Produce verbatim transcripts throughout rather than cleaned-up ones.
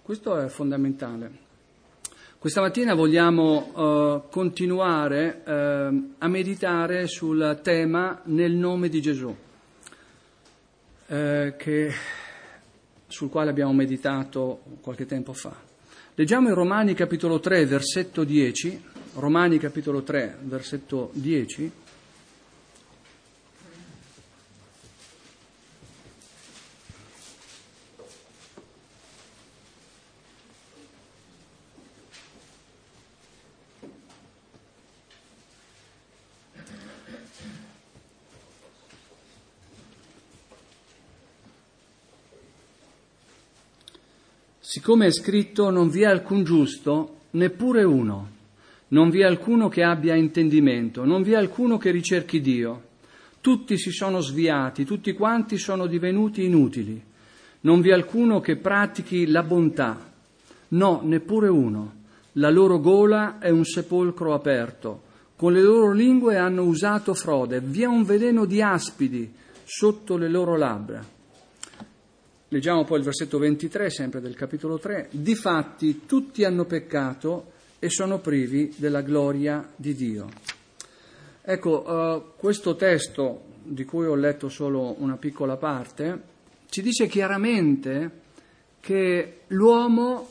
Questo è fondamentale. Questa mattina vogliamo uh, continuare uh, a meditare sul tema nel nome di Gesù, uh, che, sul quale abbiamo meditato qualche tempo fa. Leggiamo in Romani capitolo tre, versetto dieci, Romani capitolo tre, versetto dieci. Siccome è scritto, non vi è alcun giusto, neppure uno, non vi è alcuno che abbia intendimento, non vi è alcuno che ricerchi Dio. Tutti si sono sviati, tutti quanti sono divenuti inutili. Non vi è alcuno che pratichi la bontà, no, neppure uno. La loro gola è un sepolcro aperto, con le loro lingue hanno usato frode, vi è un veleno di aspidi sotto le loro labbra. Leggiamo poi il versetto ventitré, sempre del capitolo tre. Difatti tutti hanno peccato e sono privi della gloria di Dio. Ecco, uh, questo testo, di cui ho letto solo una piccola parte, ci dice chiaramente che l'uomo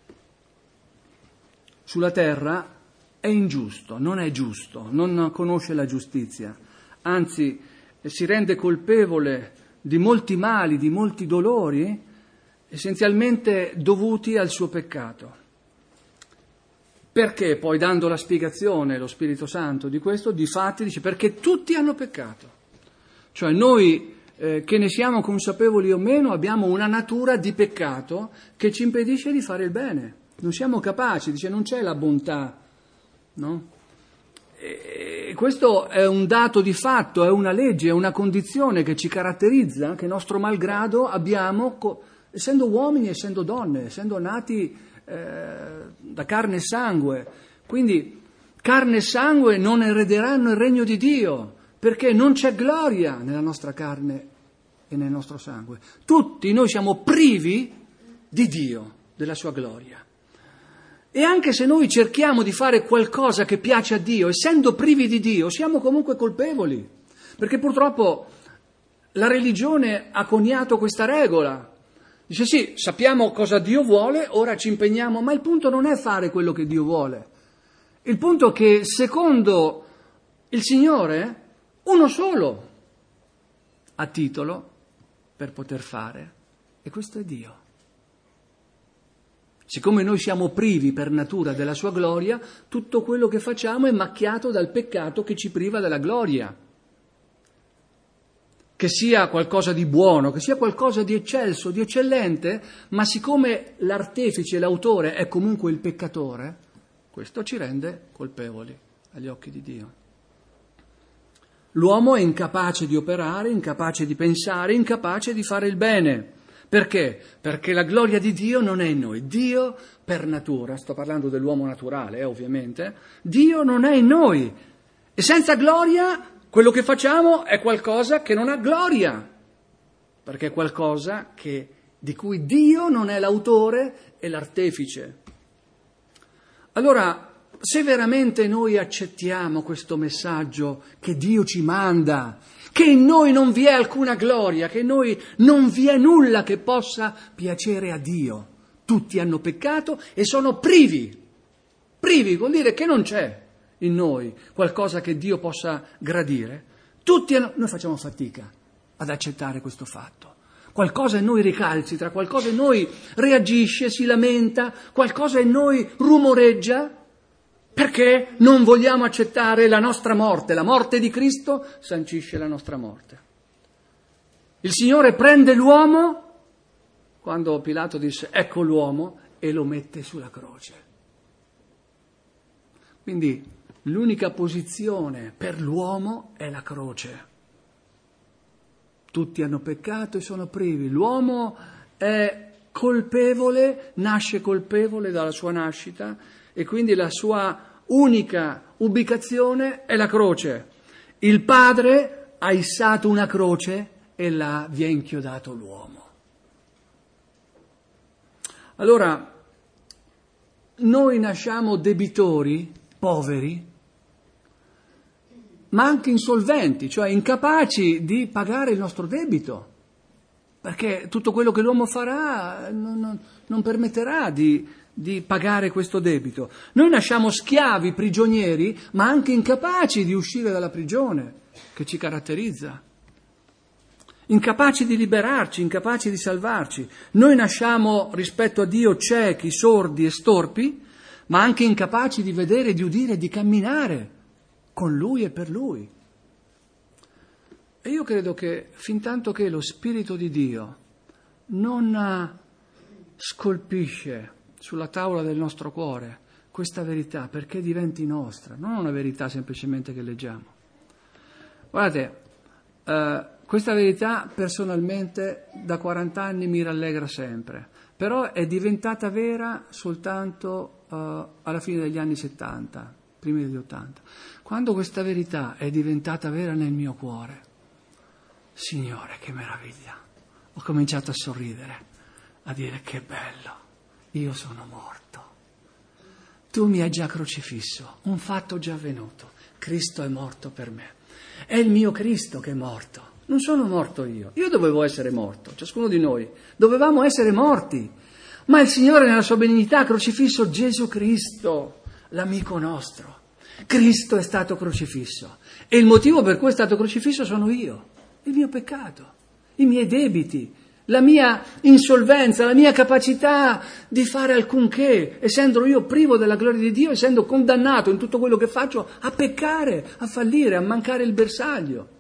sulla terra è ingiusto, non è giusto, non conosce la giustizia, anzi si rende colpevole di molti mali, di molti dolori, essenzialmente dovuti al suo peccato. Perché poi, dando la spiegazione, lo Spirito Santo di questo, difatti dice perché tutti hanno peccato. Cioè noi, eh, che ne siamo consapevoli o meno, abbiamo una natura di peccato che ci impedisce di fare il bene. Non siamo capaci, dice non c'è la bontà, no? E questo è un dato di fatto, è una legge, è una condizione che ci caratterizza, che nostro malgrado abbiamo, essendo uomini, essendo donne, essendo nati eh, da carne e sangue. Quindi carne e sangue non erederanno il regno di Dio, perché non c'è gloria nella nostra carne e nel nostro sangue. Tutti noi siamo privi di Dio, della sua gloria. E anche se noi cerchiamo di fare qualcosa che piace a Dio, essendo privi di Dio, siamo comunque colpevoli. Perché purtroppo la religione ha coniato questa regola. Dice sì, sappiamo cosa Dio vuole, ora ci impegniamo, ma il punto non è fare quello che Dio vuole. Il punto è che secondo il Signore, uno solo ha titolo per poter fare, e questo è Dio. Siccome noi siamo privi per natura della sua gloria, tutto quello che facciamo è macchiato dal peccato che ci priva della gloria. Che sia qualcosa di buono, che sia qualcosa di eccelso, di eccellente, ma siccome l'artefice, l'autore è comunque il peccatore, questo ci rende colpevoli agli occhi di Dio. L'uomo è incapace di operare, incapace di pensare, incapace di fare il bene. Perché? Perché la gloria di Dio non è in noi. Dio per natura, sto parlando dell'uomo naturale, eh, ovviamente, Dio non è in noi. E senza gloria, quello che facciamo è qualcosa che non ha gloria, perché è qualcosa che, di cui Dio non è l'autore e l'artefice. Allora, se veramente noi accettiamo questo messaggio che Dio ci manda, che in noi non vi è alcuna gloria, che in noi non vi è nulla che possa piacere a Dio. Tutti hanno peccato e sono privi. Privi vuol dire che non c'è in noi qualcosa che Dio possa gradire. Tutti hanno... Noi facciamo fatica ad accettare questo fatto. Qualcosa in noi ricalcitra, qualcosa in noi reagisce, si lamenta, qualcosa in noi rumoreggia, perché non vogliamo accettare la nostra morte. La morte di Cristo sancisce la nostra morte. Il Signore prende l'uomo, quando Pilato disse ecco l'uomo, e lo mette sulla croce. Quindi l'unica posizione per l'uomo è la croce. Tutti hanno peccato e sono privi. L'uomo è colpevole, nasce colpevole dalla sua nascita e quindi la sua unica ubicazione è la croce. Il Padre ha issato una croce e là vi ha inchiodato l'uomo. Allora, noi nasciamo debitori, poveri, ma anche insolventi, cioè incapaci di pagare il nostro debito, perché tutto quello che l'uomo farà non, non, non permetterà di, di pagare questo debito. Noi nasciamo schiavi, prigionieri, ma anche incapaci di uscire dalla prigione che ci caratterizza, incapaci di liberarci, incapaci di salvarci. Noi nasciamo rispetto a Dio ciechi, sordi e storpi, ma anche incapaci di vedere, di udire, di camminare con Lui e per Lui. E io credo che fin tanto che lo Spirito di Dio non scolpisce sulla tavola del nostro cuore questa verità perché diventi nostra, non una verità semplicemente che leggiamo. Guardate, eh, questa verità personalmente da quaranta anni mi rallegra sempre, però è diventata vera soltanto eh, alla fine degli anni settanta, primi degli ottanta. Quando questa verità è diventata vera nel mio cuore, Signore, che meraviglia! Ho cominciato a sorridere, a dire che bello, io sono morto. Tu mi hai già crocifisso, un fatto già avvenuto. Cristo è morto per me. È il mio Cristo che è morto. Non sono morto io. Io dovevo essere morto, ciascuno di noi. Dovevamo essere morti. Ma il Signore nella sua benignità ha crocifisso Gesù Cristo, l'amico nostro. Cristo è stato crocifisso. E il motivo per cui è stato crocifisso sono io. Il mio peccato, i miei debiti, la mia insolvenza, la mia capacità di fare alcunché, essendo io privo della gloria di Dio, essendo condannato in tutto quello che faccio a peccare, a fallire, a mancare il bersaglio.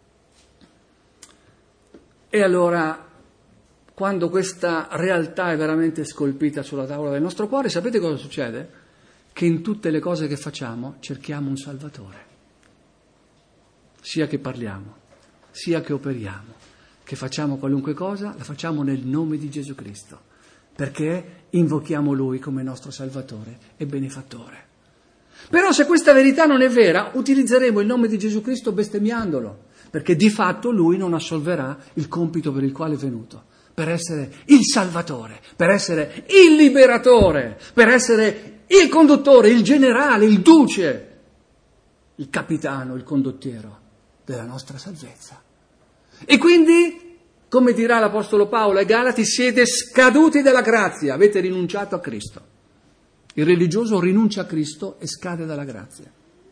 E allora, quando questa realtà è veramente scolpita sulla tavola del nostro cuore, sapete cosa succede? Che in tutte le cose che facciamo cerchiamo un Salvatore, sia che parliamo, sia che operiamo, che facciamo qualunque cosa, la facciamo nel nome di Gesù Cristo, perché invochiamo Lui come nostro Salvatore e benefattore. Però se questa verità non è vera, utilizzeremo il nome di Gesù Cristo bestemmiandolo, perché di fatto Lui non assolverà il compito per il quale è venuto, per essere il Salvatore, per essere il Liberatore, per essere il conduttore, il generale, il duce, il capitano, il condottiero della nostra salvezza. E quindi, come dirà l'Apostolo Paolo ai Galati, siete scaduti dalla grazia, avete rinunciato a Cristo. Il religioso rinuncia a Cristo e scade dalla grazia.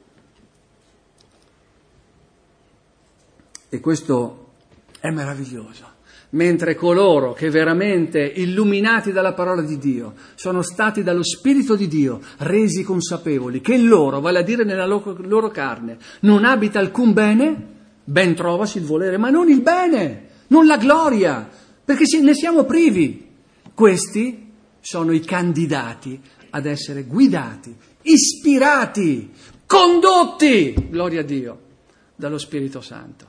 E questo è meraviglioso. Mentre coloro che veramente illuminati dalla parola di Dio sono stati dallo Spirito di Dio resi consapevoli che in loro, vale a dire nella loro, loro carne, non abita alcun bene, ben trovasi il volere, ma non il bene, non la gloria, perché ne siamo privi. Questi sono i candidati ad essere guidati, ispirati, condotti, gloria a Dio, dallo Spirito Santo.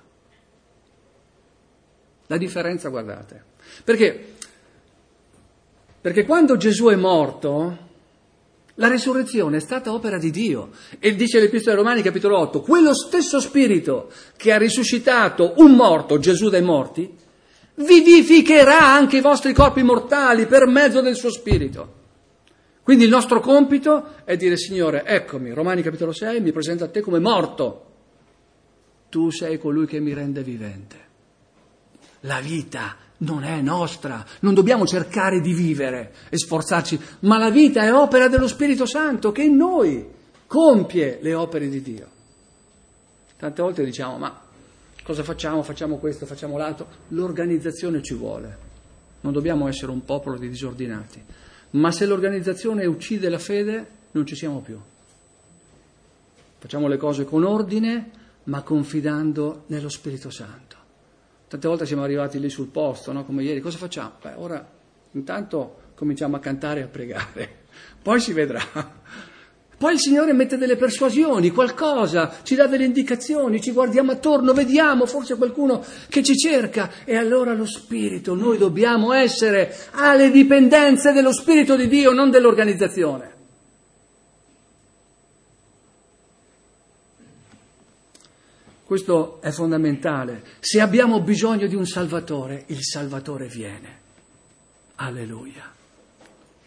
La differenza, guardate, perché, perché quando Gesù è morto, la risurrezione è stata opera di Dio. E dice l'Epistola ai Romani, capitolo otto, quello stesso Spirito che ha risuscitato un morto, Gesù dai morti, vivificherà anche i vostri corpi mortali per mezzo del suo Spirito. Quindi il nostro compito è dire, Signore, eccomi, Romani capitolo sei, mi presento a te come morto. Tu sei colui che mi rende vivente. La vita non è nostra, non dobbiamo cercare di vivere e sforzarci, ma la vita è opera dello Spirito Santo che in noi compie le opere di Dio. Tante volte diciamo, ma cosa facciamo? Facciamo questo, facciamo l'altro. L'organizzazione ci vuole, non dobbiamo essere un popolo di disordinati, ma se l'organizzazione uccide la fede non ci siamo più. Facciamo le cose con ordine, ma confidando nello Spirito Santo. Tante volte siamo arrivati lì sul posto, no? Come ieri, cosa facciamo? Beh, ora intanto cominciamo a cantare e a pregare, poi si vedrà. Poi il Signore mette delle persuasioni, qualcosa, ci dà delle indicazioni, ci guardiamo attorno, vediamo forse qualcuno che ci cerca, e allora lo Spirito, noi dobbiamo essere alle dipendenze dello Spirito di Dio, non dell'organizzazione. Questo è fondamentale. Se abbiamo bisogno di un Salvatore, il Salvatore viene. Alleluia.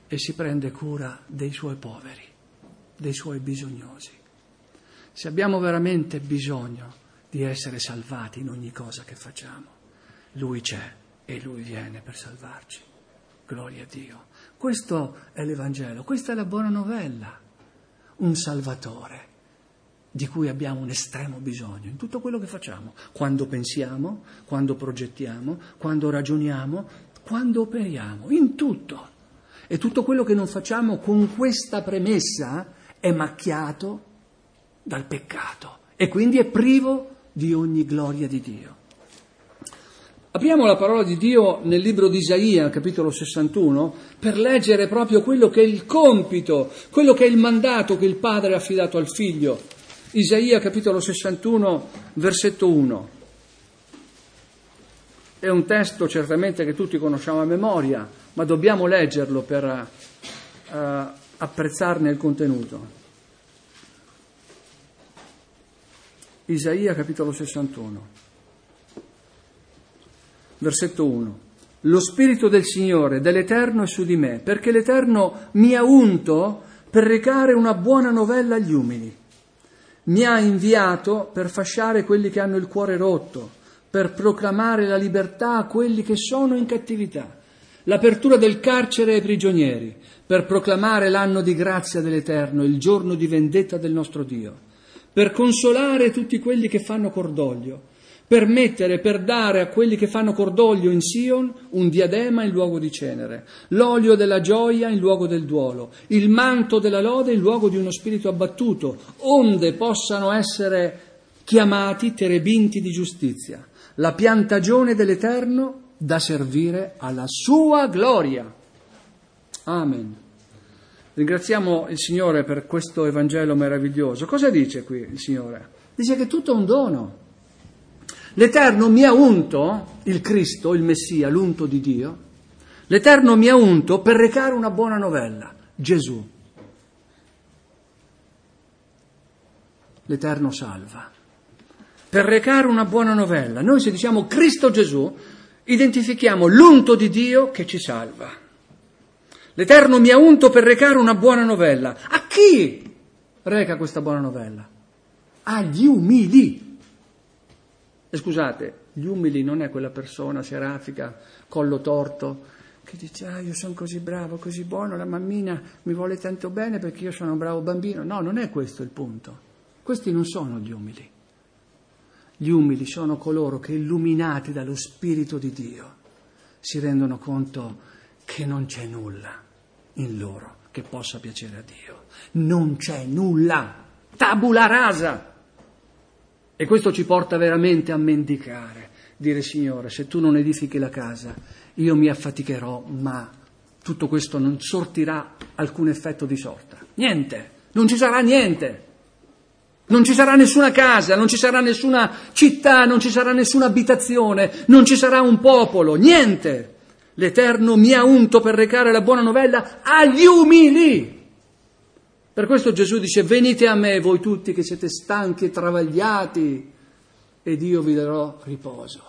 e si prende cura dei suoi poveri, dei suoi bisognosi. Se abbiamo veramente bisogno di essere salvati in ogni cosa che facciamo, Lui c'è e Lui viene per salvarci. Gloria a Dio. Questo è l'Evangelo, questa è la buona novella. Un Salvatore di cui abbiamo un estremo bisogno in tutto quello che facciamo, quando pensiamo, quando progettiamo, quando ragioniamo, quando operiamo, in tutto. E tutto quello che non facciamo con questa premessa è macchiato dal peccato e quindi è privo di ogni gloria di Dio. Apriamo la parola di Dio nel libro di Isaia, capitolo sessantuno, per leggere proprio quello che è il compito, quello che è il mandato che il Padre ha affidato al Figlio. Isaia, capitolo sessantuno, versetto uno. È un testo certamente che tutti conosciamo a memoria, ma dobbiamo leggerlo per uh, apprezzarne il contenuto. Isaia, capitolo sessantuno, versetto uno. Lo Spirito del Signore, dell'Eterno è su di me, perché l'Eterno mi ha unto per recare una buona novella agli umili. Mi ha inviato per fasciare quelli che hanno il cuore rotto, per proclamare la libertà a quelli che sono in cattività, l'apertura del carcere ai prigionieri, per proclamare l'anno di grazia dell'Eterno, il giorno di vendetta del nostro Dio, per consolare tutti quelli che fanno cordoglio, per mettere, per dare a quelli che fanno cordoglio in Sion un diadema in luogo di cenere, l'olio della gioia in luogo del duolo, il manto della lode in luogo di uno spirito abbattuto, onde possano essere chiamati terebinti di giustizia, la piantagione dell'Eterno da servire alla sua gloria. Amen. Ringraziamo il Signore per questo Evangelo meraviglioso. Cosa dice qui il Signore? Dice che tutto è un dono. L'Eterno mi ha unto, il Cristo, il Messia, l'unto di Dio, l'Eterno mi ha unto per recare una buona novella, Gesù. L'Eterno salva. Per recare una buona novella. Noi se diciamo Cristo Gesù, identifichiamo l'unto di Dio che ci salva. L'Eterno mi ha unto per recare una buona novella. A chi reca questa buona novella? Agli umili. E scusate, gli umili non è quella persona serafica, collo torto, che dice, ah, io sono così bravo, così buono, la mammina mi vuole tanto bene perché io sono un bravo bambino. No, non è questo il punto. Questi non sono gli umili. Gli umili sono coloro che, illuminati dallo Spirito di Dio, si rendono conto che non c'è nulla in loro che possa piacere a Dio. Non c'è nulla. Tabula rasa. E questo ci porta veramente a mendicare, dire Signore, se tu non edifichi la casa, io mi affaticherò, ma tutto questo non sortirà alcun effetto di sorta. Niente, non ci sarà niente. Non ci sarà nessuna casa, non ci sarà nessuna città, non ci sarà nessuna abitazione, non ci sarà un popolo, niente. L'Eterno mi ha unto per recare la buona novella agli umili. Per questo Gesù dice, venite a me voi tutti che siete stanchi e travagliati ed io vi darò riposo.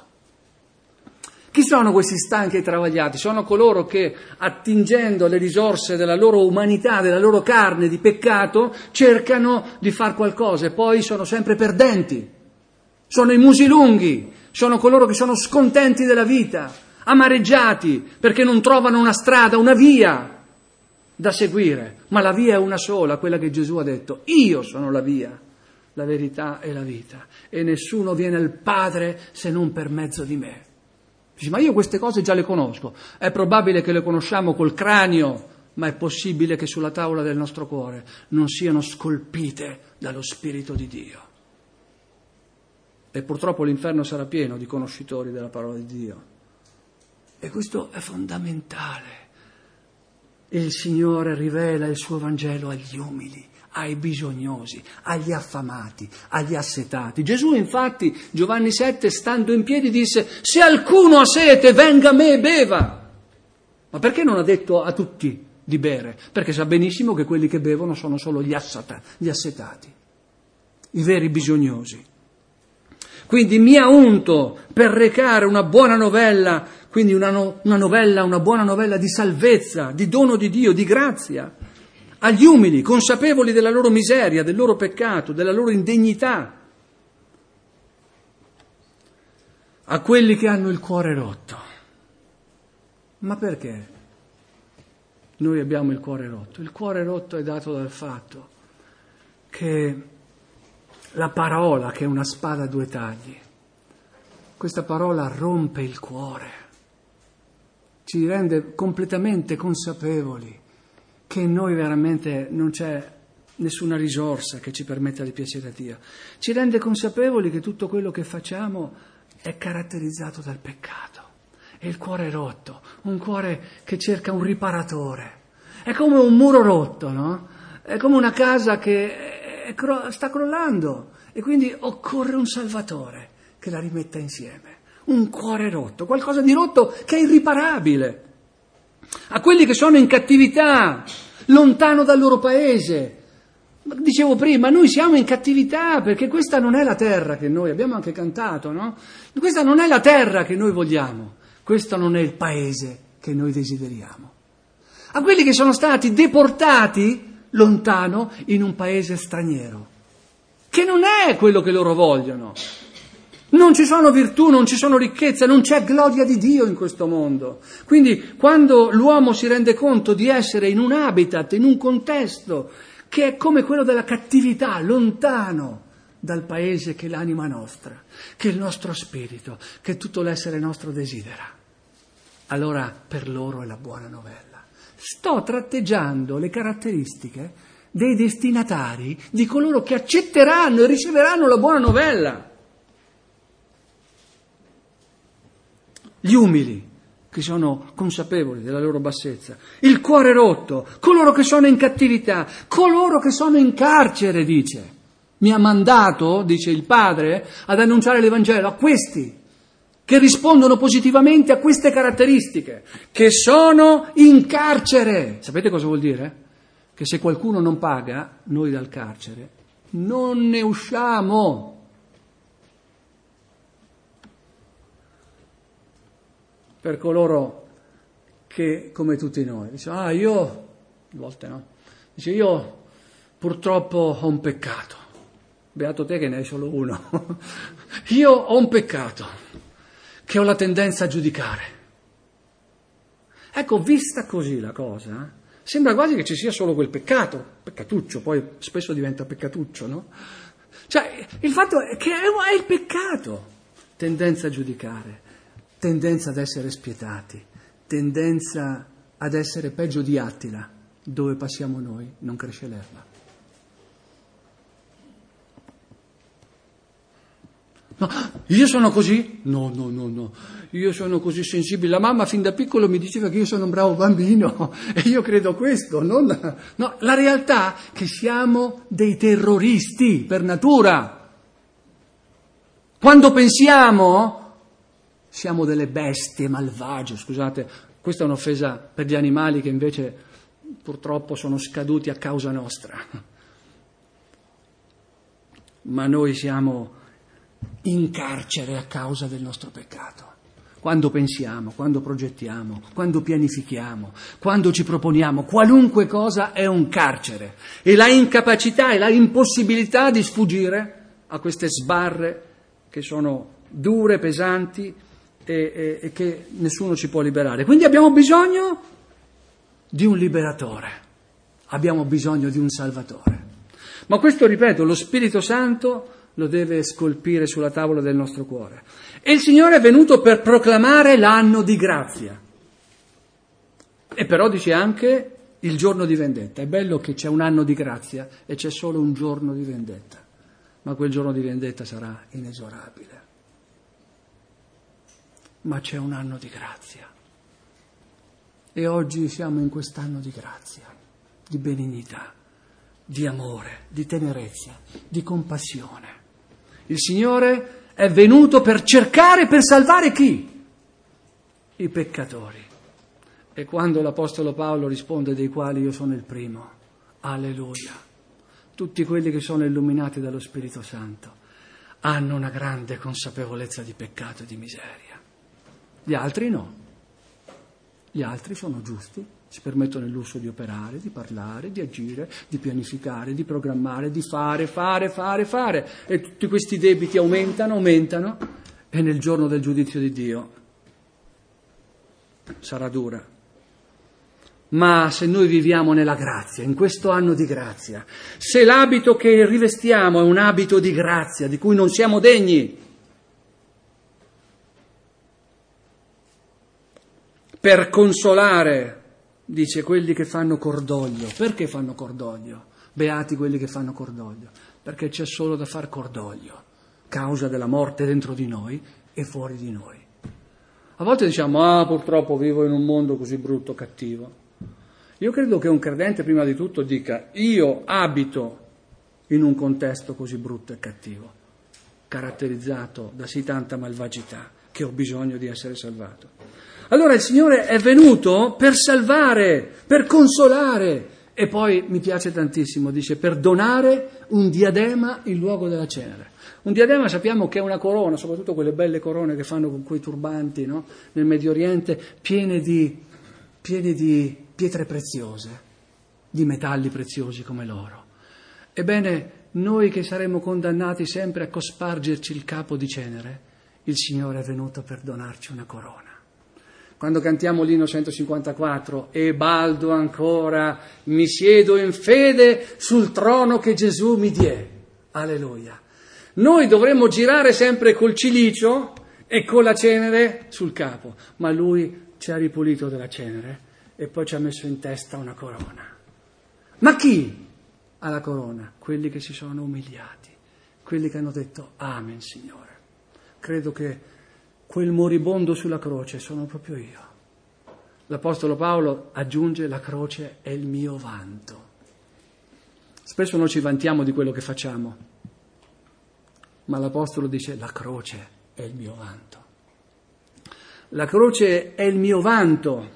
Chi sono questi stanchi e travagliati? Sono coloro che, attingendo alle risorse della loro umanità, della loro carne di peccato, cercano di far qualcosa e poi sono sempre perdenti. Sono i musi lunghi, sono coloro che sono scontenti della vita, amareggiati perché non trovano una strada, una via da seguire, ma la via è una sola, quella che Gesù ha detto, io sono la via, la verità e la vita, e nessuno viene al Padre se non per mezzo di me. Dici, ma io queste cose già le conosco, è probabile che le conosciamo col cranio, ma è possibile che sulla tavola del nostro cuore non siano scolpite dallo Spirito di Dio. E purtroppo l'inferno sarà pieno di conoscitori della parola di Dio. E questo è fondamentale. Il Signore rivela il suo Vangelo agli umili, ai bisognosi, agli affamati, agli assetati. Gesù infatti, Giovanni sette, stando in piedi, disse, se alcuno ha sete, venga a me e beva. Ma perché non ha detto a tutti di bere? Perché sa benissimo che quelli che bevono sono solo gli assata, gli assetati, i veri bisognosi. Quindi mi ha unto per recare una buona novella quindi una, no, una novella, una buona novella di salvezza, di dono di Dio, di grazia, agli umili, consapevoli della loro miseria, del loro peccato, della loro indegnità, a quelli che hanno il cuore rotto. Ma perché noi abbiamo il cuore rotto? Il cuore rotto è dato dal fatto che la parola, che è una spada a due tagli, questa parola rompe il cuore, ci rende completamente consapevoli che in noi veramente non c'è nessuna risorsa che ci permetta di piacere a Dio. Ci rende consapevoli che tutto quello che facciamo è caratterizzato dal peccato. E il cuore è rotto, un cuore che cerca un riparatore. È come un muro rotto, no? È come una casa che è cro- sta crollando e quindi occorre un salvatore che la rimetta insieme. Un cuore rotto, qualcosa di rotto che è irriparabile. A quelli che sono in cattività, lontano dal loro paese. Dicevo prima, noi siamo in cattività perché questa non è la terra che noi abbiamo anche cantato, no? Questa non è la terra che noi vogliamo, questo non è il paese che noi desideriamo. A quelli che sono stati deportati lontano in un paese straniero, che non è quello che loro vogliono. Non ci sono virtù, non ci sono ricchezze, non c'è gloria di Dio in questo mondo. Quindi quando l'uomo si rende conto di essere in un habitat, in un contesto che è come quello della cattività, lontano dal paese che è l'anima nostra, che è il nostro spirito, che tutto l'essere nostro desidera, allora per loro è la buona novella. Sto tratteggiando le caratteristiche dei destinatari, di coloro che accetteranno e riceveranno la buona novella. Gli umili, che sono consapevoli della loro bassezza, il cuore rotto, coloro che sono in cattività, coloro che sono in carcere, dice. Mi ha mandato, dice il Padre, ad annunciare l'Evangelo a questi, che rispondono positivamente a queste caratteristiche, che sono in carcere. Sapete cosa vuol dire? Che se qualcuno non paga, noi dal carcere non ne usciamo. Per coloro che, come tutti noi, dicono, ah io, a volte no, dice io purtroppo ho un peccato, beato te che ne hai solo uno, io ho un peccato, che ho la tendenza a giudicare. Ecco, vista così la cosa, sembra quasi che ci sia solo quel peccato, peccatuccio, poi spesso diventa peccatuccio, no? Cioè, il fatto è che è il peccato, tendenza a giudicare, tendenza ad essere spietati, tendenza ad essere peggio di Attila, dove passiamo noi non cresce l'erba. No, io sono così? No, no, no, no, io sono così sensibile. La mamma fin da piccolo mi diceva che io sono un bravo bambino e io credo questo. Non la... No, la realtà è che siamo dei terroristi per natura. Quando pensiamo... siamo delle bestie malvagie, scusate, questa è un'offesa per gli animali che invece purtroppo sono scaduti a causa nostra. Ma noi siamo in carcere a causa del nostro peccato. Quando pensiamo, quando progettiamo, quando pianifichiamo, quando ci proponiamo, qualunque cosa è un carcere. E la incapacità e la impossibilità di sfuggire a queste sbarre che sono dure, pesanti, E, e, e che nessuno ci può liberare. Quindi abbiamo bisogno di un liberatore, abbiamo bisogno di un salvatore. Ma questo, ripeto, lo Spirito Santo lo deve scolpire sulla tavola del nostro cuore. E il Signore è venuto per proclamare l'anno di grazia. E però dice anche il giorno di vendetta. È bello che c'è un anno di grazia e c'è solo un giorno di vendetta, ma quel giorno di vendetta sarà inesorabile. Ma c'è un anno di grazia e oggi siamo in quest'anno di grazia, di benignità, di amore, di tenerezza, di compassione. Il Signore è venuto per cercare, per salvare chi? I peccatori. E quando l'Apostolo Paolo risponde, dei quali io sono il primo, alleluia, tutti quelli che sono illuminati dallo Spirito Santo hanno una grande consapevolezza di peccato e di miseria. Gli altri no. Gli altri sono giusti, si permettono il lusso di operare, di parlare, di agire, di pianificare, di programmare, di fare, fare, fare, fare. E tutti questi debiti aumentano, aumentano, e nel giorno del giudizio di Dio sarà dura. Ma se noi viviamo nella grazia, in questo anno di grazia, se l'abito che rivestiamo è un abito di grazia, di cui non siamo degni, per consolare, dice, quelli che fanno cordoglio. Perché fanno cordoglio? Beati quelli che fanno cordoglio, perché c'è solo da far cordoglio, causa della morte dentro di noi e fuori di noi. A volte diciamo, ah, purtroppo vivo in un mondo così brutto, cattivo. Io credo che un credente prima di tutto dica, io abito in un contesto così brutto e cattivo, caratterizzato da sì tanta malvagità, che ho bisogno di essere salvato. Allora il Signore è venuto per salvare, per consolare, e poi mi piace tantissimo, dice, per donare un diadema in luogo della cenere. Un diadema sappiamo che è una corona, soprattutto quelle belle corone che fanno con quei turbanti, no? Nel Medio Oriente, piene di, piene di pietre preziose, di metalli preziosi come l'oro. Ebbene, noi che saremo condannati sempre a cospargerci il capo di cenere, il Signore è venuto per donarci una corona. Quando cantiamo l'inno centocinquantaquattro, e baldo ancora, mi siedo in fede sul trono che Gesù mi diè. Alleluia. Noi dovremmo girare sempre col cilicio e con la cenere sul capo, ma Lui ci ha ripulito della cenere e poi ci ha messo in testa una corona. Ma chi ha la corona? Quelli che si sono umiliati, quelli che hanno detto Amen, Signore. Credo che quel moribondo sulla croce sono proprio io. L'Apostolo Paolo aggiunge, la croce è il mio vanto. Spesso noi ci vantiamo di quello che facciamo, ma l'Apostolo dice, la croce è il mio vanto. La croce è il mio vanto.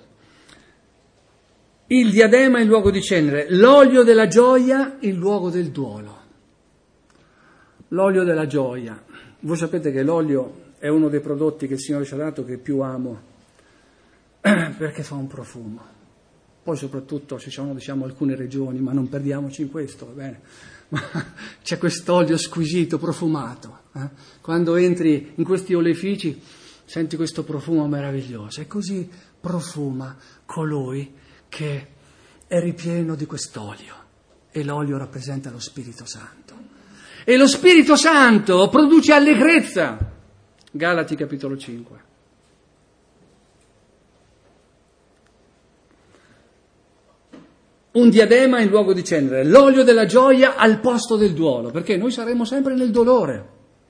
Il diadema in luogo di cenere, l'olio della gioia in luogo del duolo. L'olio della gioia. Voi sapete che l'olio è uno dei prodotti che il Signore ci ha dato che più amo, perché fa un profumo. Poi soprattutto ci sono, diciamo, alcune regioni, ma non perdiamoci in questo, va bene? Ma c'è quest'olio squisito, profumato. Eh? Quando entri in questi olefici senti questo profumo meraviglioso e così profuma colui che è ripieno di quest'olio, e l'olio rappresenta lo Spirito Santo. E lo Spirito Santo produce allegrezza. Galati capitolo cinque. Un diadema in luogo di cenere, l'olio della gioia al posto del duolo, perché noi saremo sempre nel dolore.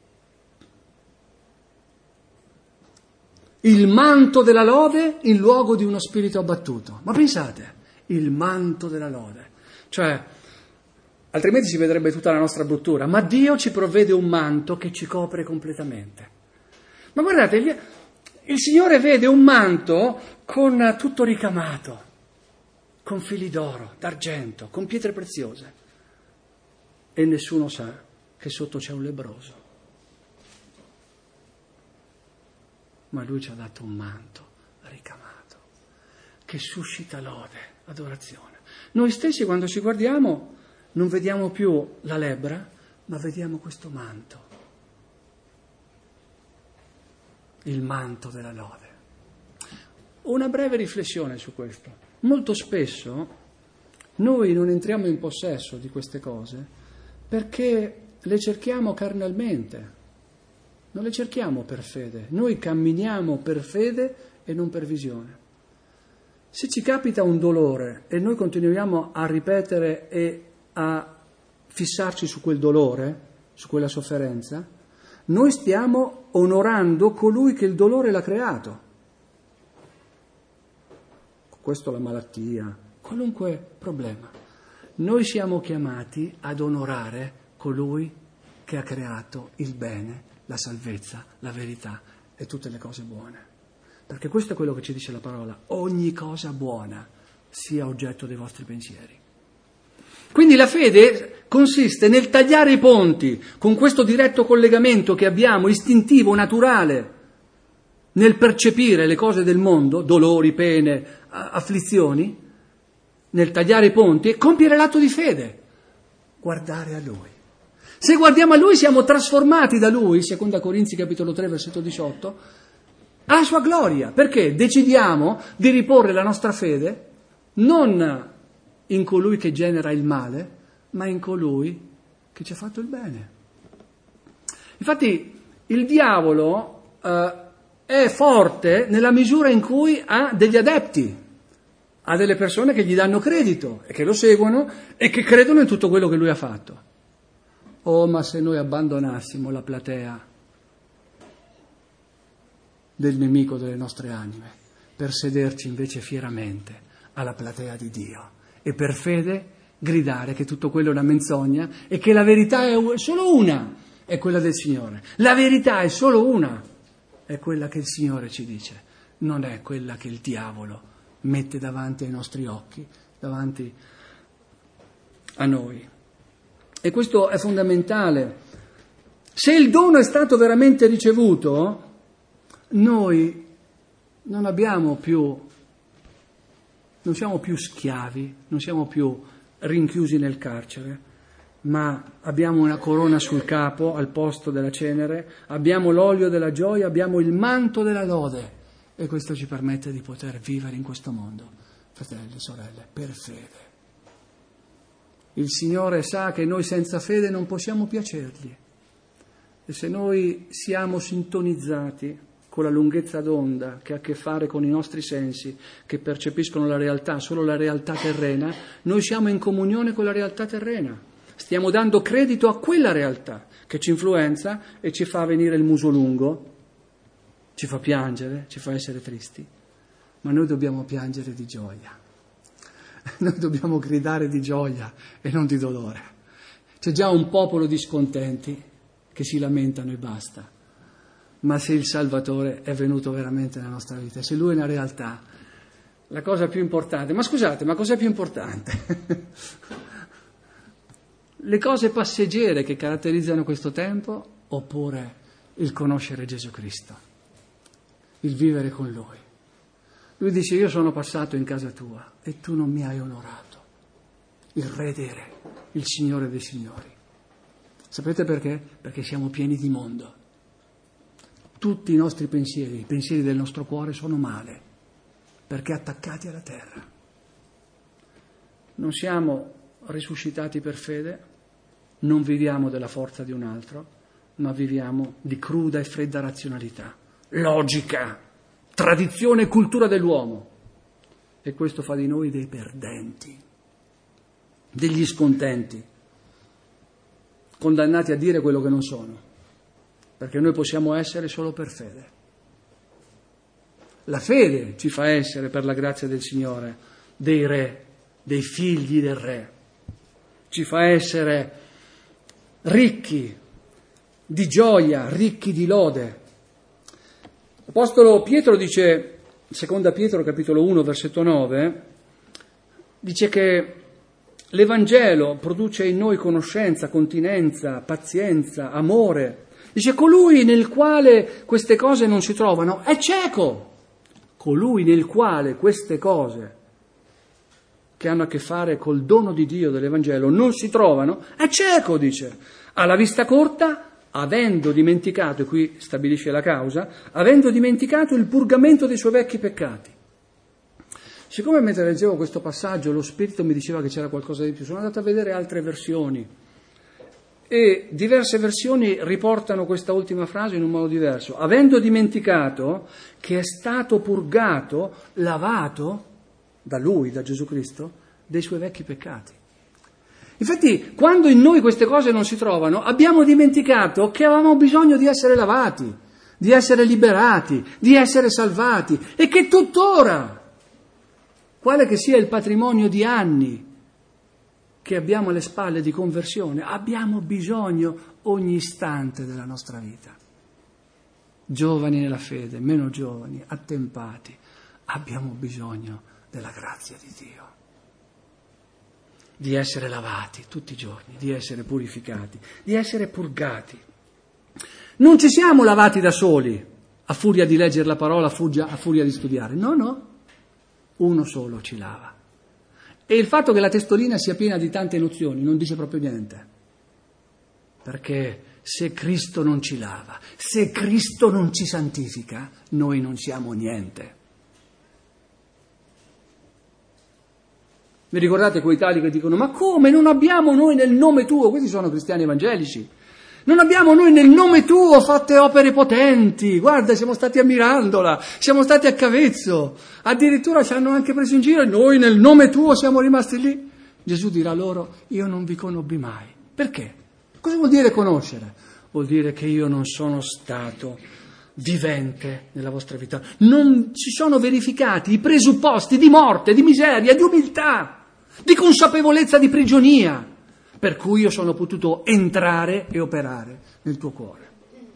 Il manto della lode in luogo di uno spirito abbattuto. Ma pensate, il manto della lode. Cioè, altrimenti si vedrebbe tutta la nostra bruttura, ma Dio ci provvede un manto che ci copre completamente. Ma guardate, il Signore vede un manto con tutto ricamato, con fili d'oro, d'argento, con pietre preziose, e nessuno sa che sotto c'è un lebbroso. Ma Lui ci ha dato un manto ricamato che suscita lode, adorazione. Noi stessi quando ci guardiamo non vediamo più la lebbra, ma vediamo questo manto. Il manto della lode. Una breve riflessione su questo. Molto spesso noi non entriamo in possesso di queste cose perché le cerchiamo carnalmente, non le cerchiamo per fede. Noi camminiamo per fede e non per visione. Se ci capita un dolore e noi continuiamo a ripetere e a fissarci su quel dolore, su quella sofferenza, noi stiamo onorando colui che il dolore l'ha creato. Questo la malattia, qualunque problema. Noi siamo chiamati ad onorare colui che ha creato il bene, la salvezza, la verità e tutte le cose buone. Perché questo è quello che ci dice la parola. Ogni cosa buona sia oggetto dei vostri pensieri. Quindi la fede consiste nel tagliare i ponti con questo diretto collegamento che abbiamo, istintivo, naturale, nel percepire le cose del mondo, dolori, pene, afflizioni, nel tagliare i ponti e compiere l'atto di fede, guardare a Lui. Se guardiamo a Lui siamo trasformati da Lui, seconda Corinzi capitolo tre versetto diciotto, alla sua gloria, perché decidiamo di riporre la nostra fede non in colui che genera il male, ma in colui che ci ha fatto il bene. Infatti il diavolo eh, è forte nella misura in cui ha degli adepti, ha delle persone che gli danno credito e che lo seguono e che credono in tutto quello che lui ha fatto. Oh, ma se noi abbandonassimo la platea del nemico delle nostre anime per sederci invece fieramente alla platea di Dio e per fede gridare che tutto quello è una menzogna e che la verità è solo una, è quella del Signore. La verità è solo una, è quella che il Signore ci dice, non è quella che il diavolo mette davanti ai nostri occhi, davanti a noi. E questo è fondamentale. Se il dono è stato veramente ricevuto, noi non abbiamo più, non siamo più schiavi, non siamo più rinchiusi nel carcere, ma abbiamo una corona sul capo al posto della cenere, abbiamo l'olio della gioia, abbiamo il manto della lode e questo ci permette di poter vivere in questo mondo, fratelli e sorelle, per fede. Il Signore sa che noi senza fede non possiamo piacergli e se noi siamo sintonizzati con la lunghezza d'onda che ha a che fare con i nostri sensi, che percepiscono la realtà, solo la realtà terrena, noi siamo in comunione con la realtà terrena. Stiamo dando credito a quella realtà che ci influenza e ci fa venire il muso lungo, ci fa piangere, ci fa essere tristi, ma noi dobbiamo piangere di gioia. Noi dobbiamo gridare di gioia e non di dolore. C'è già un popolo di scontenti che si lamentano e basta. Ma se il Salvatore è venuto veramente nella nostra vita, se Lui è una realtà, la cosa più importante, ma scusate, ma cos'è più importante? Le cose passeggere che caratterizzano questo tempo oppure il conoscere Gesù Cristo, il vivere con Lui? Lui dice, io sono passato in casa tua e tu non mi hai onorato, il Re dei Re, il Signore dei Signori. Sapete perché? Perché siamo pieni di mondo. Tutti i nostri pensieri, i pensieri del nostro cuore sono male, perché attaccati alla terra. Non siamo risuscitati per fede, non viviamo della forza di un altro, ma viviamo di cruda e fredda razionalità, logica, tradizione e cultura dell'uomo. E questo fa di noi dei perdenti, degli scontenti, condannati a dire quello che non sono. Perché noi possiamo essere solo per fede. La fede ci fa essere, per la grazia del Signore, dei re, dei figli del Re. Ci fa essere ricchi di gioia, ricchi di lode. L'Apostolo Pietro dice, seconda Pietro capitolo uno versetto nove, dice che l'Evangelo produce in noi conoscenza, continenza, pazienza, amore. Dice, colui nel quale queste cose non si trovano è cieco. Colui nel quale queste cose che hanno a che fare col dono di Dio dell'Evangelo non si trovano è cieco, dice. Ha la vista corta, avendo dimenticato, e qui stabilisce la causa, avendo dimenticato il purgamento dei suoi vecchi peccati. Siccome mentre leggevo questo passaggio lo Spirito mi diceva che c'era qualcosa di più, sono andato a vedere altre versioni. E diverse versioni riportano questa ultima frase in un modo diverso. Avendo dimenticato che è stato purgato, lavato da Lui, da Gesù Cristo, dei suoi vecchi peccati. Infatti, quando in noi queste cose non si trovano, abbiamo dimenticato che avevamo bisogno di essere lavati, di essere liberati, di essere salvati e che tuttora, quale che sia il patrimonio di anni che abbiamo alle spalle di conversione, abbiamo bisogno ogni istante della nostra vita. Giovani nella fede, meno giovani, attempati, abbiamo bisogno della grazia di Dio, di essere lavati tutti i giorni, di essere purificati, di essere purgati. Non ci siamo lavati da soli, a furia di leggere la parola, a furia, a furia di studiare. No, no, uno solo ci lava. E il fatto che la testolina sia piena di tante nozioni non dice proprio niente. Perché se Cristo non ci lava, se Cristo non ci santifica, noi non siamo niente. Vi ricordate quei tali che dicono: ma come, non abbiamo noi nel nome tuo, questi sono cristiani evangelici, non abbiamo noi nel nome tuo fatte opere potenti, guarda, siamo stati a Mirandola, siamo stati a Cavezzo, addirittura ci hanno anche preso in giro e noi nel nome tuo siamo rimasti lì. Gesù dirà loro: io non vi conobbi mai. Perché? Cosa vuol dire conoscere? Vuol dire che io non sono stato vivente nella vostra vita, non si sono verificati i presupposti di morte, di miseria, di umiltà, di consapevolezza di prigionia, per cui io sono potuto entrare e operare nel tuo cuore.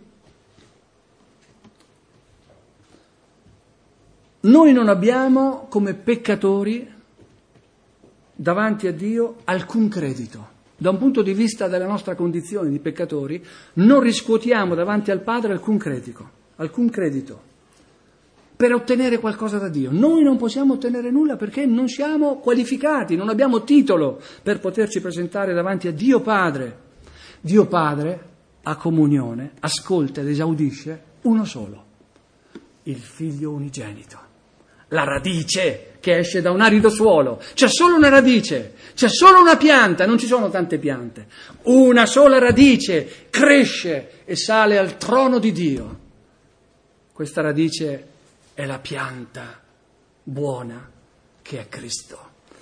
Noi non abbiamo, come peccatori, davanti a Dio alcun credito. Da un punto di vista della nostra condizione di peccatori, non riscuotiamo davanti al Padre alcun credito, alcun credito per ottenere qualcosa da Dio. Noi non possiamo ottenere nulla perché non siamo qualificati, non abbiamo titolo per poterci presentare davanti a Dio Padre. Dio Padre ha comunione, ascolta ed esaudisce uno solo, il Figlio unigenito. La radice che esce da un arido suolo, c'è solo una radice, c'è solo una pianta, non ci sono tante piante, una sola radice cresce e sale al trono di Dio. Questa radice è la pianta buona che è Cristo.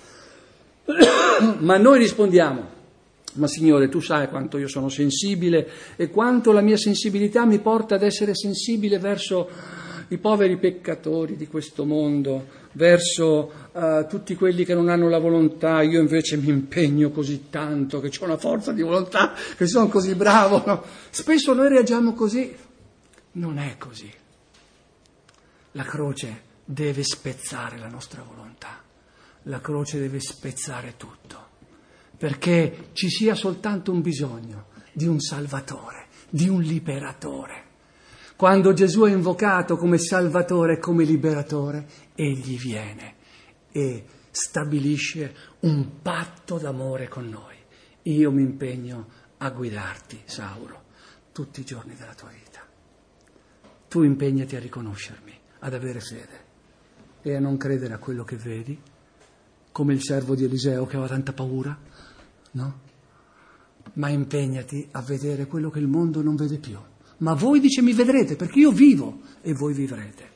Ma noi rispondiamo: ma Signore, tu sai quanto io sono sensibile e quanto la mia sensibilità mi porta ad essere sensibile verso i poveri peccatori di questo mondo, verso uh, tutti quelli che non hanno la volontà. Io invece mi impegno così tanto, che ho una forza di volontà, che sono così bravo. No? Spesso noi reagiamo così. Non è così. La croce deve spezzare la nostra volontà. La croce deve spezzare tutto. Perché ci sia soltanto un bisogno di un Salvatore, di un Liberatore. Quando Gesù è invocato come Salvatore e come Liberatore, Egli viene e stabilisce un patto d'amore con noi. Io mi impegno a guidarti, Sauro, tutti i giorni della tua vita. Tu impegnati a riconoscermi, ad avere fede e a non credere a quello che vedi, come il servo di Eliseo che aveva tanta paura, no? Ma impegnati a vedere quello che il mondo non vede più. Ma voi, dice, mi vedrete, perché io vivo e voi vivrete.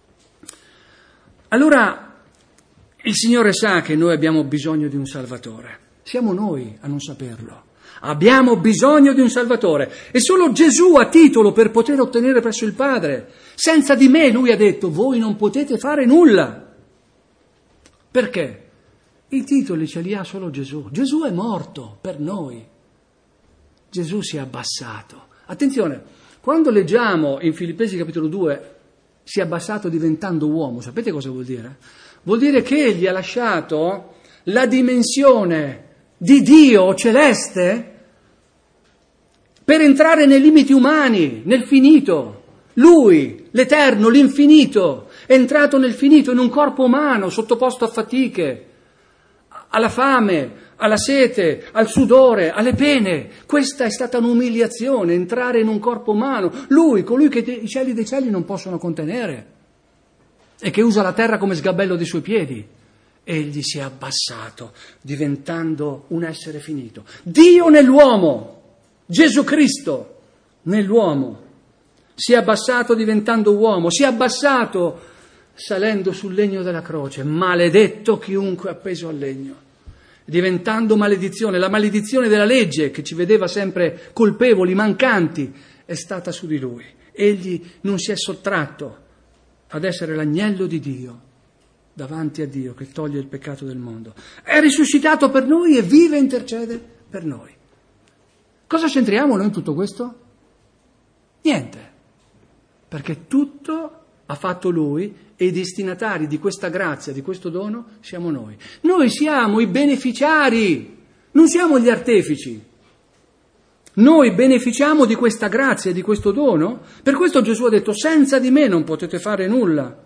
Allora, il Signore sa che noi abbiamo bisogno di un Salvatore. Siamo noi a non saperlo. Abbiamo bisogno di un Salvatore. E solo Gesù ha titolo per poter ottenere presso il Padre. Senza di me, lui ha detto, voi non potete fare nulla. Perché? I titoli ce li ha solo Gesù. Gesù è morto per noi. Gesù si è abbassato. Attenzione. Quando leggiamo in Filippesi capitolo due, si è abbassato diventando uomo, sapete cosa vuol dire? Vuol dire che egli ha lasciato la dimensione di Dio celeste per entrare nei limiti umani, nel finito. Lui, l'Eterno, l'infinito, è entrato nel finito in un corpo umano, sottoposto a fatiche, alla fame, alla sete, al sudore, alle pene. Questa è stata un'umiliazione, entrare in un corpo umano. Lui, colui che i cieli dei cieli non possono contenere e che usa la terra come sgabello dei suoi piedi. Egli si è abbassato, diventando un essere finito. Dio nell'uomo, Gesù Cristo nell'uomo, si è abbassato diventando uomo, si è abbassato salendo sul legno della croce. Maledetto chiunque appeso al legno. Diventando maledizione, la maledizione della legge che ci vedeva sempre colpevoli, mancanti, è stata su di lui. Egli non si è sottratto ad essere l'agnello di Dio davanti a Dio che toglie il peccato del mondo. È risuscitato per noi e vive e intercede per noi. Cosa c'entriamo noi in tutto questo? Niente, perché tutto ha fatto lui e i destinatari di questa grazia, di questo dono, siamo noi. Noi siamo i beneficiari, non siamo gli artefici. Noi beneficiamo di questa grazia e di questo dono. Per questo Gesù ha detto: senza di me non potete fare nulla.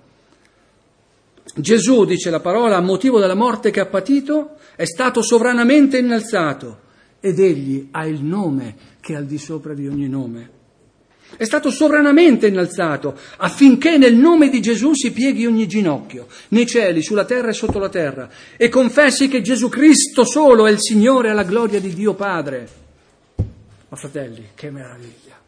Gesù, dice la parola, a motivo della morte che ha patito, è stato sovranamente innalzato ed egli ha il nome che è al di sopra di ogni nome. È stato sovranamente innalzato affinché nel nome di Gesù si pieghi ogni ginocchio, nei cieli, sulla terra e sotto la terra, e confessi che Gesù Cristo solo è il Signore alla gloria di Dio Padre. Ma fratelli, che meraviglia!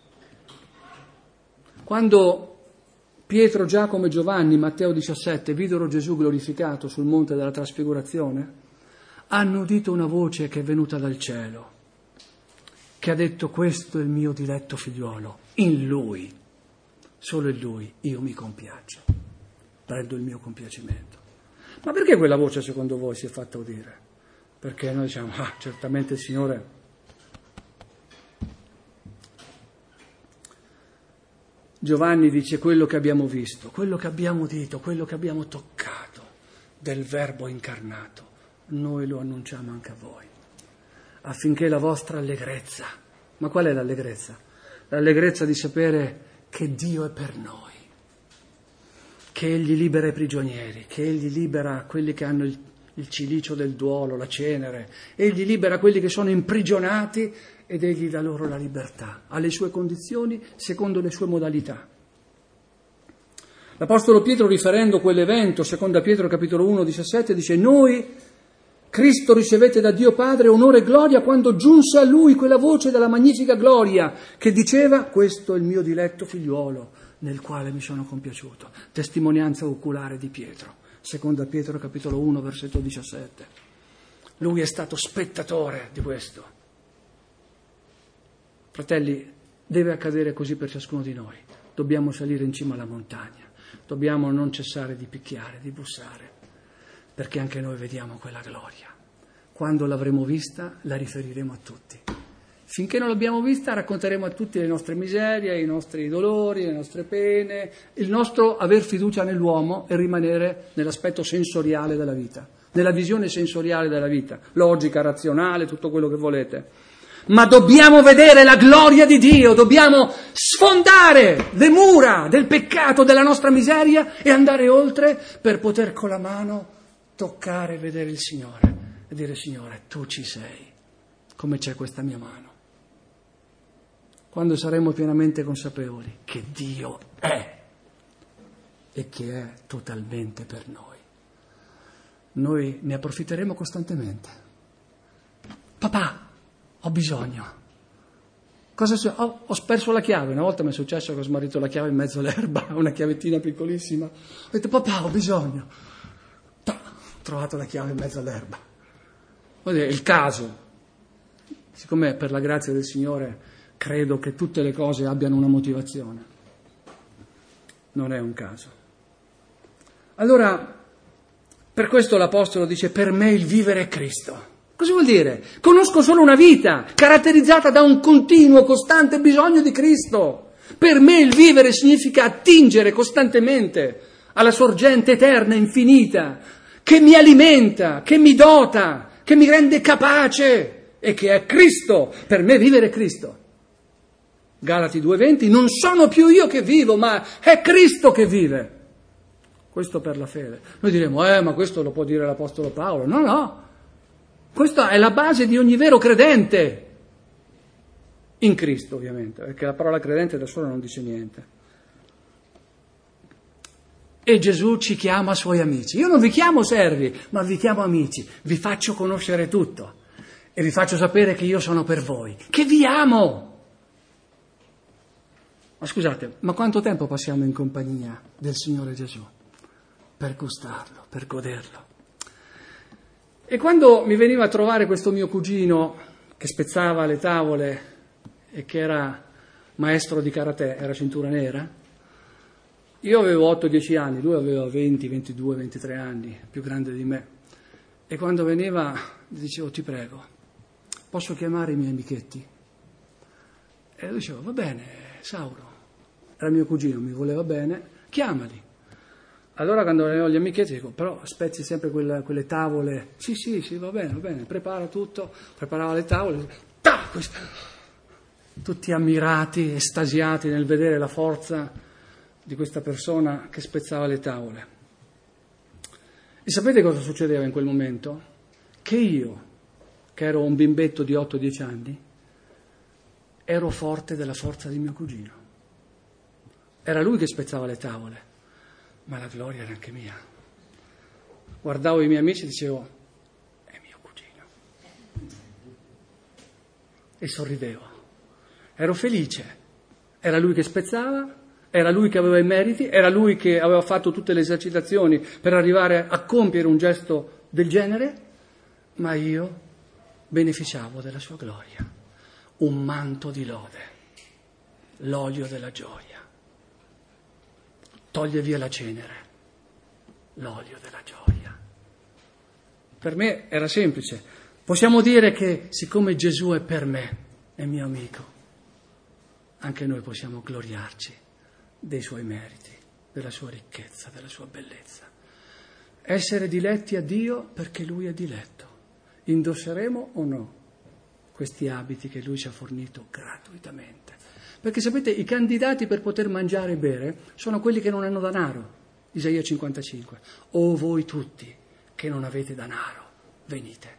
Quando Pietro, Giacomo e Giovanni, Matteo diciassette, videro Gesù glorificato sul monte della trasfigurazione, hanno udito una voce che è venuta dal cielo, che ha detto: questo è il mio diletto figliuolo, in lui, solo in lui, io mi compiaccio, prendo il mio compiacimento. Ma perché quella voce secondo voi si è fatta udire? Perché noi diciamo: ah, certamente il Signore... Giovanni dice: quello che abbiamo visto, quello che abbiamo udito, quello che abbiamo toccato del Verbo incarnato, noi lo annunciamo anche a voi, affinché la vostra allegrezza, ma qual è l'allegrezza? L'allegrezza di sapere che Dio è per noi, che Egli libera i prigionieri, che Egli libera quelli che hanno il, il cilicio del duolo, la cenere, Egli libera quelli che sono imprigionati ed Egli dà loro la libertà, alle sue condizioni, secondo le sue modalità. L'Apostolo Pietro, riferendo quell'evento, seconda Pietro capitolo uno, diciassette, dice: noi, Cristo, ricevette da Dio Padre onore e gloria quando giunse a Lui quella voce della magnifica gloria che diceva: questo è il mio diletto figliuolo, nel quale mi sono compiaciuto. Testimonianza oculare di Pietro, seconda Pietro capitolo uno, versetto diciassette. Lui è stato spettatore di questo. Fratelli, deve accadere così per ciascuno di noi. Dobbiamo salire in cima alla montagna, dobbiamo non cessare di picchiare, di bussare, perché anche noi vediamo quella gloria. Quando l'avremo vista, la riferiremo a tutti. Finché non l'abbiamo vista, racconteremo a tutti le nostre miserie, i nostri dolori, le nostre pene, il nostro aver fiducia nell'uomo e rimanere nell'aspetto sensoriale della vita, nella visione sensoriale della vita, logica, razionale, tutto quello che volete. Ma dobbiamo vedere la gloria di Dio, dobbiamo sfondare le mura del peccato, della nostra miseria e andare oltre per poter con la mano toccare e vedere il Signore e dire: Signore, tu ci sei, come c'è questa mia mano. Quando saremo pienamente consapevoli che Dio è e che è totalmente per noi, noi ne approfitteremo costantemente. Papà, ho bisogno. Cosa so? Ho, ho perso la chiave. Una volta mi è successo che ho smarrito la chiave in mezzo all'erba, una chiavettina piccolissima. Ho detto: papà, ho bisogno. Ta, ho trovato la chiave in mezzo all'erba. Vuol dire, il caso. Siccome per la grazia del Signore credo che tutte le cose abbiano una motivazione, non è un caso. Allora, per questo l'Apostolo dice: per me il vivere è Cristo. Cosa vuol dire? Conosco solo una vita caratterizzata da un continuo, costante bisogno di Cristo. Per me il vivere significa attingere costantemente alla sorgente eterna, infinita, che mi alimenta, che mi dota, che mi rende capace e che è Cristo. Per me vivere è Cristo. Galati due venti, non sono più io che vivo, ma è Cristo che vive. Questo per la fede. Noi diremo: eh, ma questo lo può dire l'Apostolo Paolo. No, no. Questa è la base di ogni vero credente, in Cristo ovviamente, perché la parola credente da sola non dice niente. E Gesù ci chiama suoi amici. Io non vi chiamo servi, ma vi chiamo amici, vi faccio conoscere tutto e vi faccio sapere che io sono per voi, che vi amo. Ma scusate, ma quanto tempo passiamo in compagnia del Signore Gesù? Per gustarlo, per goderlo. E quando mi veniva a trovare questo mio cugino che spezzava le tavole e che era maestro di karate, era cintura nera, io avevo otto dieci anni, lui aveva venti, ventidue, ventitré anni, più grande di me. E quando veniva gli dicevo: ti prego, posso chiamare i miei amichetti? E lui diceva: va bene, Sauro. Era mio cugino, mi voleva bene, chiamali. Allora quando avevo gli amichetti dico: però spezzi sempre quella, quelle tavole. Sì, sì, sì, va bene, va bene, prepara tutto, preparava le tavole. Ta, tutti ammirati, estasiati nel vedere la forza di questa persona che spezzava le tavole. E sapete cosa succedeva in quel momento? Che io, che ero un bimbetto di otto dieci anni, ero forte della forza di mio cugino. Era lui che spezzava le tavole, ma la gloria era anche mia. Guardavo i miei amici e dicevo, è mio cugino. E sorridevo. Ero felice. Era lui che spezzava, era lui che aveva i meriti, era lui che aveva fatto tutte le esercitazioni per arrivare a compiere un gesto del genere, ma io beneficiavo della sua gloria. Un manto di lode, l'olio della gioia. Toglie via la cenere, l'olio della gioia. Per me era semplice. Possiamo dire che siccome Gesù è per me, è mio amico, anche noi possiamo gloriarci dei suoi meriti, della sua ricchezza, della sua bellezza. Essere diletti a Dio perché Lui è diletto. Indosseremo o no questi abiti che Lui ci ha fornito gratuitamente? Perché sapete, i candidati per poter mangiare e bere sono quelli che non hanno denaro. Isaia cinquantacinque. O voi tutti che non avete denaro, venite.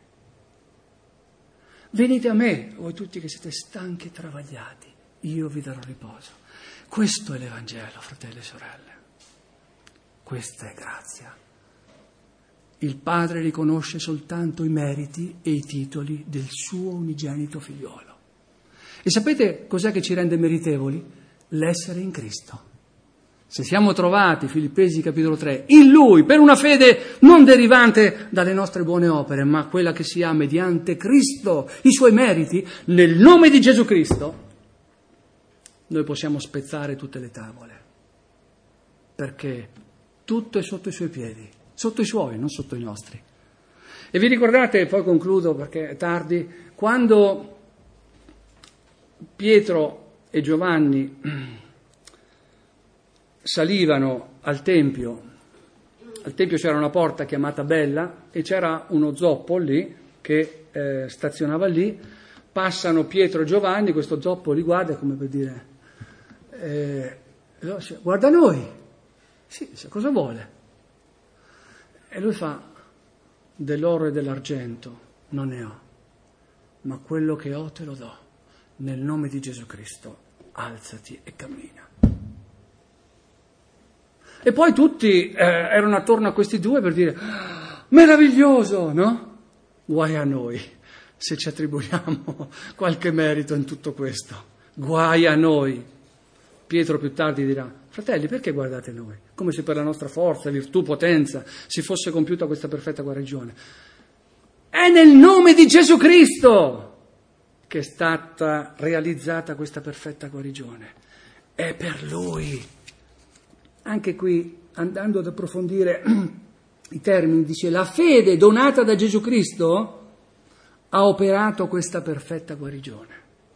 Venite a me, voi tutti che siete stanchi e travagliati, io vi darò riposo. Questo è l'Evangelo, fratelli e sorelle. Questa è grazia. Il Padre riconosce soltanto i meriti e i titoli del suo unigenito figliolo. E sapete cos'è che ci rende meritevoli? L'essere in Cristo. Se siamo trovati, Filippesi capitolo tre, in Lui, per una fede non derivante dalle nostre buone opere, ma quella che si ha mediante Cristo, i Suoi meriti, nel nome di Gesù Cristo, noi possiamo spezzare tutte le tavole, perché tutto è sotto i Suoi piedi, sotto i Suoi, non sotto i nostri. E vi ricordate, poi concludo perché è tardi, quando Pietro e Giovanni salivano al Tempio, al Tempio c'era una porta chiamata Bella e c'era uno zoppo lì che eh, stazionava lì, passano Pietro e Giovanni, questo zoppo li guarda come per dire, eh, guarda noi, sì, cosa vuole? E lui fa, dell'oro e dell'argento non ne ho, ma quello che ho te lo do. Nel nome di Gesù Cristo, alzati e cammina. E poi tutti eh, erano attorno a questi due per dire, meraviglioso, no? Guai a noi se ci attribuiamo qualche merito in tutto questo. Guai a noi. Pietro più tardi dirà, fratelli, perché guardate noi? Come se per la nostra forza, virtù, potenza si fosse compiuta questa perfetta guarigione. È nel nome di Gesù Cristo che è stata realizzata questa perfetta guarigione. È per Lui. Anche qui, andando ad approfondire i termini, dice, la fede donata da Gesù Cristo ha operato questa perfetta guarigione.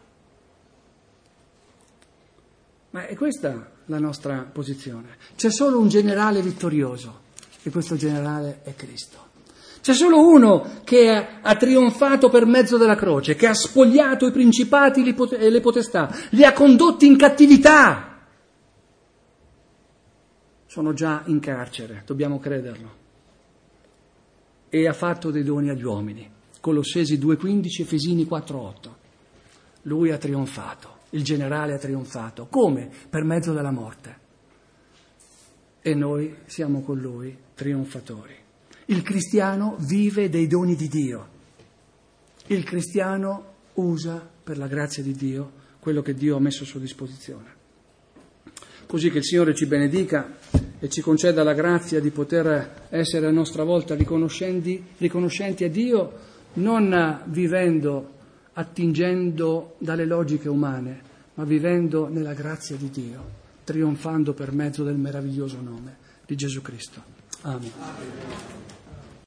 Ma è questa la nostra posizione. C'è solo un generale vittorioso, e questo generale è Cristo. C'è solo uno che ha trionfato per mezzo della croce, che ha spogliato i principati e le potestà, li ha condotti in cattività. Sono già in carcere, dobbiamo crederlo. E ha fatto dei doni agli uomini. Colossesi due quindici, Efesini quattro otto. Lui ha trionfato, il generale ha trionfato. Come? Per mezzo della morte. E noi siamo con lui trionfatori. Il cristiano vive dei doni di Dio. Il cristiano usa, per la grazia di Dio, quello che Dio ha messo a sua disposizione. Così che il Signore ci benedica e ci conceda la grazia di poter essere a nostra volta riconoscenti, riconoscenti a Dio, non vivendo, attingendo dalle logiche umane, ma vivendo nella grazia di Dio, trionfando per mezzo del meraviglioso nome di Gesù Cristo. Amen. Amen.